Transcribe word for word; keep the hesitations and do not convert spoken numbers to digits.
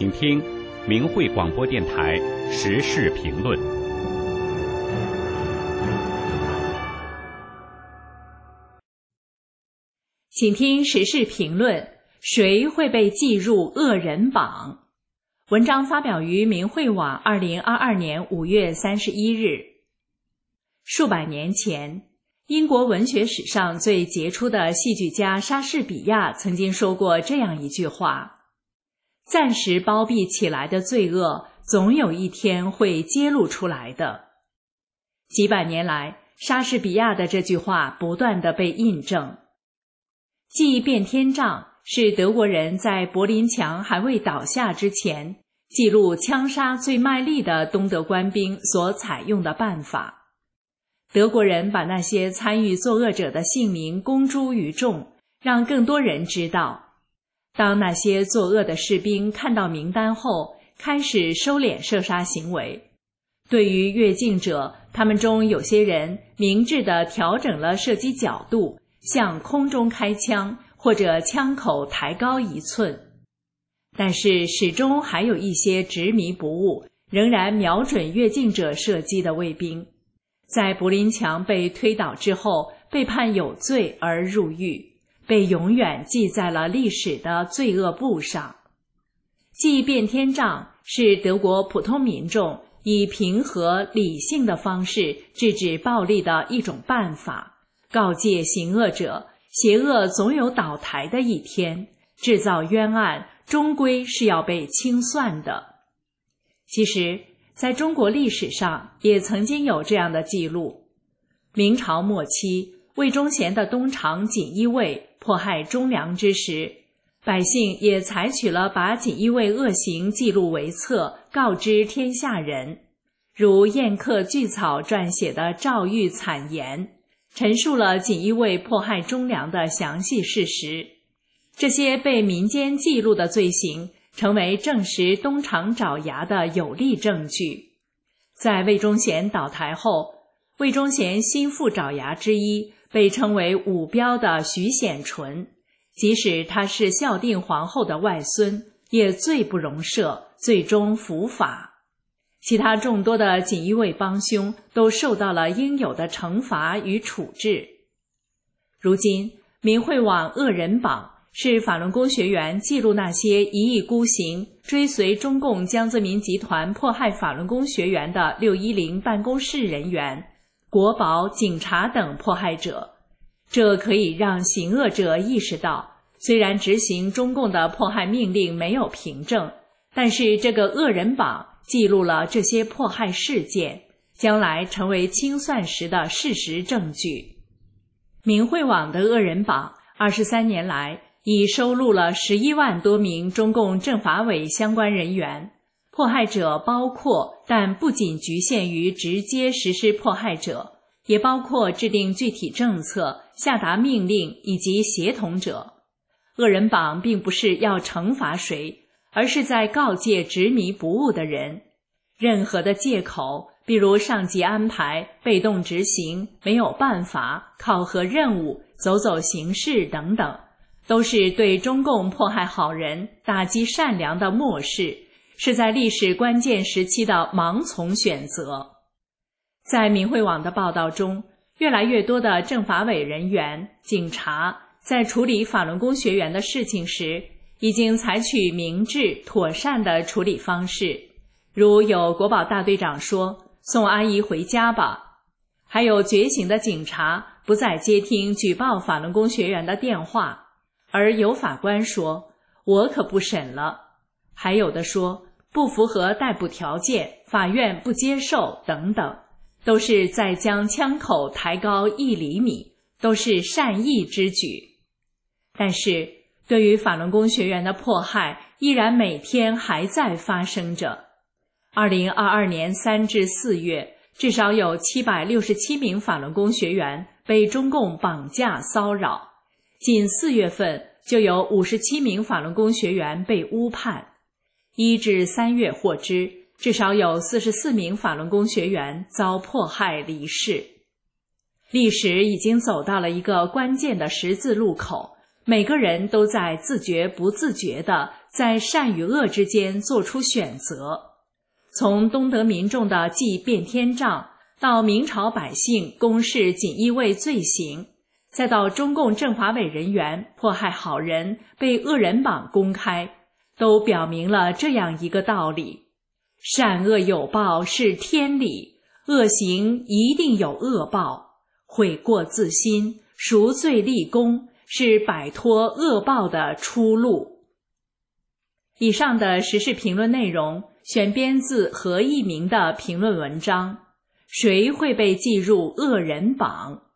请听明慧广播电台时事评论。 请听时事评论：谁会被记入恶人榜？文章发表于明慧网二零二二年五月三十一日。数百年前，英国文学史上最杰出的戏剧家莎士比亚曾经说过这样一句话：暂时包庇起来的罪恶，总有一天会揭露出来的。几百年来，莎士比亚的这句话不断地被印证。祭变天杖是德国人在柏林墙还未倒下之前，记录枪杀最卖力的东德官兵所采用的办法。德国人把那些参与作恶者的姓名公诸于众，让更多人知道。当那些作恶的士兵看到名单后，开始收敛射杀行为。对于越境者，他们中有些人明智地调整了射击角度，向空中开枪，或者枪口抬高一寸。但是始终还有一些执迷不悟，仍然瞄准越境者射击的卫兵。在柏林墙被推倒之后，被判有罪而入狱，被永远记在了历史的罪恶簿上。祭变天杖是德国普通民众以平和理性的方式制止暴力的一种办法，告诫行恶者，邪恶总有倒台的一天，制造冤案终归是要被清算的。其实，在中国历史上也曾经有这样的记录。明朝末期，魏忠贤的东厂锦衣卫迫害忠良之时，百姓也采取了把锦衣卫恶行记录为册，告知天下人，如宴客巨草撰写的《诏狱惨言》，陈述了锦衣卫迫害忠良的详细事实。这些被民间记录的罪行，成为证实东厂爪牙的有力证据。在魏忠贤倒台后，魏忠贤心腹爪牙之一，被称为武彪的徐显纯，即使他是孝定皇后的外孙，也罪不容赦，最终伏法。其他众多的锦衣卫帮凶都受到了应有的惩罚与处置。如今，明慧网恶人榜是法轮功学员记录那些一意孤行追随中共江泽民集团迫害法轮功学员的六一零办公室人员、国保、警察等迫害者。这可以让行恶者意识到，虽然执行中共的迫害命令没有凭证，但是这个恶人榜记录了这些迫害事件，将来成为清算时的事实证据。明慧网的恶人榜二十三年来已收录了十一万多名中共政法委相关人员，迫害者包括但不仅局限于直接实施迫害者，也包括制定具体政策、下达命令以及协同者。恶人榜并不是要惩罚谁，而是在告诫执迷不悟的人，任何的借口，比如上级安排、被动执行、没有办法、考核任务、走走形式等等，都是对中共迫害好人、打击善良的漠视，是在历史关键时期的盲从选择。在明慧网的报道中，越来越多的政法委人员、警察在处理法轮功学员的事情时，已经采取明智妥善的处理方式，如有国保大队长说，送阿姨回家吧，还有觉醒的警察不再接听举报法轮功学员的电话，而有法官说，我可不审了，还有的说不符合逮捕条件，法院不接受等等，都是在将枪口抬高一厘米，都是善意之举。但是对于法轮功学员的迫害依然每天还在发生着。二零二二年三至四月，至少有七百六十七名法轮功学员被中共绑架骚扰，仅四月份就有五十七名法轮功学员被诬判。一至三月获知，至少有四十四名法轮功学员遭迫害离世。历史已经走到了一个关键的十字路口，每个人都在自觉不自觉地在善与恶之间做出选择。从东德民众的祭变天杖，到明朝百姓公示锦衣卫罪行，再到中共政法委人员迫害好人被恶人榜公开，都表明了这样一个道理：善恶有报是天理，恶行一定有恶报，悔过自新，赎罪立功，是摆脱恶报的出路。以上的时事评论内容选编自何一鸣的评论文章《谁会被记入恶人榜》。